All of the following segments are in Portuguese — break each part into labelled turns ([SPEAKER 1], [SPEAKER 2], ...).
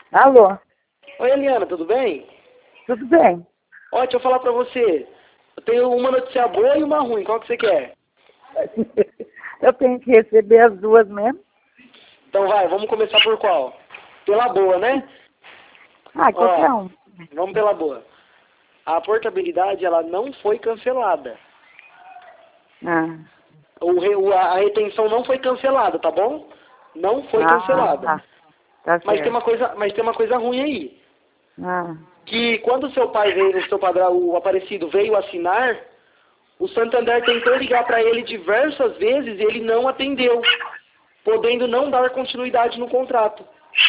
[SPEAKER 1] Alô,
[SPEAKER 2] Oi, Eliana, tudo bem?
[SPEAKER 1] tudo bem?
[SPEAKER 2] Ó, deixa eu falar pra você. Eu tenho uma notícia boa e uma ruim. Qual que você quer?
[SPEAKER 1] Eu tenho que receber as duas mesmo.
[SPEAKER 2] Então vai, vamos começar por qual? Pela boa, né?
[SPEAKER 1] Ah, qualquer
[SPEAKER 2] Ó,
[SPEAKER 1] um.
[SPEAKER 2] vamos pela boa. A portabilidade, ela não foi cancelada.
[SPEAKER 1] Ah,
[SPEAKER 2] A retenção não foi cancelada, tá bom? Não foi cancelada.
[SPEAKER 1] tá
[SPEAKER 2] Mas
[SPEAKER 1] certo.
[SPEAKER 2] tem uma coisa ruim aí.
[SPEAKER 1] Ah,
[SPEAKER 2] Que quando o seu pai veio, o seu padrão, o Aparecido veio assinar, o Santander tentou ligar para ele diversas vezes e ele não atendeu, podendo não dar continuidade no contrato.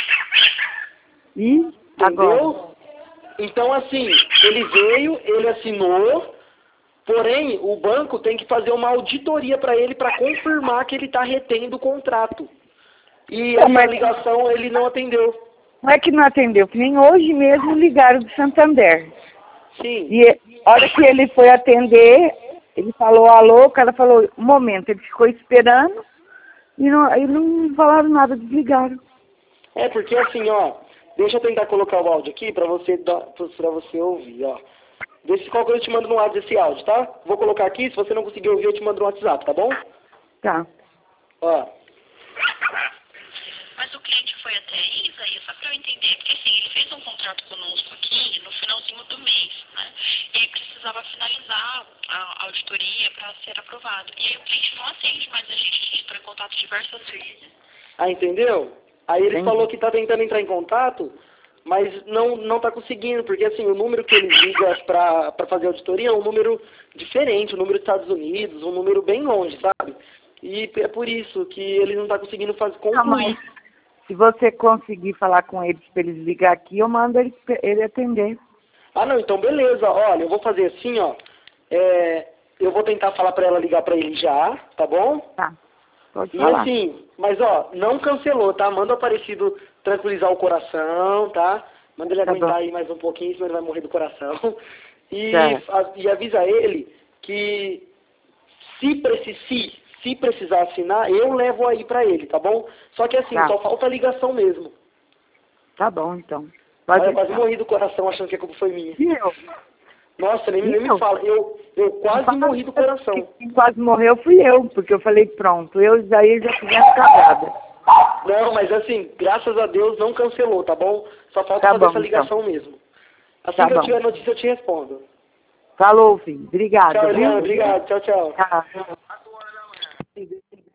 [SPEAKER 1] e agora?
[SPEAKER 2] Entendeu? Então, assim, ele veio, ele assinou, porém, o banco tem que fazer uma auditoria para ele para confirmar que ele está retendo o contrato. E
[SPEAKER 1] Então,
[SPEAKER 2] essa ligação ele não atendeu.
[SPEAKER 1] não é que não atendeu, que nem hoje mesmo ligaram do Santander.
[SPEAKER 2] Sim.
[SPEAKER 1] E a hora que ele foi atender, ele falou alô, o cara falou, um momento, ele ficou esperando e não falaram nada, desligaram.
[SPEAKER 2] É, porque assim, ó, deixa eu tentar colocar o áudio aqui para você ouvir, ó. Vê se qualquer coisa eu te mando no WhatsApp esse áudio, tá? Vou colocar aqui, se você não conseguir ouvir, eu te mando no WhatsApp, tá bom?
[SPEAKER 1] Tá.
[SPEAKER 2] Ó.
[SPEAKER 3] Mas o cliente foi até aí, Isaías, só para eu entender, porque assim, ele fez um contrato conosco aqui no finalzinho do mês, né? E aí precisava finalizar a auditoria para ser aprovado. E aí o cliente não atende mais a gente entrou em contato diversas vezes.
[SPEAKER 2] Ah, entendeu? Aí ele
[SPEAKER 1] Entendi.
[SPEAKER 2] falou que tá tentando entrar em contato, mas não tá conseguindo, porque assim, o número que ele liga pra fazer auditoria é um número diferente, um número dos Estados Unidos, um número bem longe, sabe? E é por isso que ele não tá conseguindo
[SPEAKER 1] Não, mas
[SPEAKER 2] concluir.
[SPEAKER 1] se você conseguir falar com eles para eles ligar aqui, eu mando ele atender.
[SPEAKER 2] Ah, não, então beleza. Olha, eu vou fazer assim, ó. Eu vou tentar falar pra ela ligar pra ele já, tá bom?
[SPEAKER 1] Tá, pode
[SPEAKER 2] E
[SPEAKER 1] falar.
[SPEAKER 2] assim, mas ó, não cancelou, tá? Manda o Aparecido tranquilizar o coração, tá? Manda ele
[SPEAKER 1] Tá
[SPEAKER 2] aguentar
[SPEAKER 1] bom.
[SPEAKER 2] aí mais um pouquinho, senão ele vai morrer do coração.
[SPEAKER 1] Certo.
[SPEAKER 2] E avisa ele que se precisar assinar, eu levo aí pra ele, tá bom? Só que assim,
[SPEAKER 1] Tá.
[SPEAKER 2] só falta a ligação mesmo.
[SPEAKER 1] Tá bom, então.
[SPEAKER 2] Olha,
[SPEAKER 1] Pode
[SPEAKER 2] eu quase
[SPEAKER 1] deixar.
[SPEAKER 2] morri do coração achando que a culpa foi minha.
[SPEAKER 1] E eu?
[SPEAKER 2] Nossa, nem
[SPEAKER 1] E
[SPEAKER 2] me
[SPEAKER 1] eu?
[SPEAKER 2] fala. Eu quase morri do coração.
[SPEAKER 1] Quem quase morreu fui eu, porque eu falei, pronto, eu e Isaías já fizemos cagada.
[SPEAKER 2] Não, mas assim, graças a Deus não cancelou, tá bom? Só falta
[SPEAKER 1] Tá
[SPEAKER 2] fazer
[SPEAKER 1] bom,
[SPEAKER 2] essa
[SPEAKER 1] então.
[SPEAKER 2] ligação mesmo. Assim
[SPEAKER 1] Tá
[SPEAKER 2] que eu
[SPEAKER 1] bom.
[SPEAKER 2] tiver notícia, eu te respondo.
[SPEAKER 1] Falou, filho. Obrigada,
[SPEAKER 2] Tchau,
[SPEAKER 1] viu?
[SPEAKER 2] Eliana. Obrigado. Tchau, tchau.
[SPEAKER 1] Tá.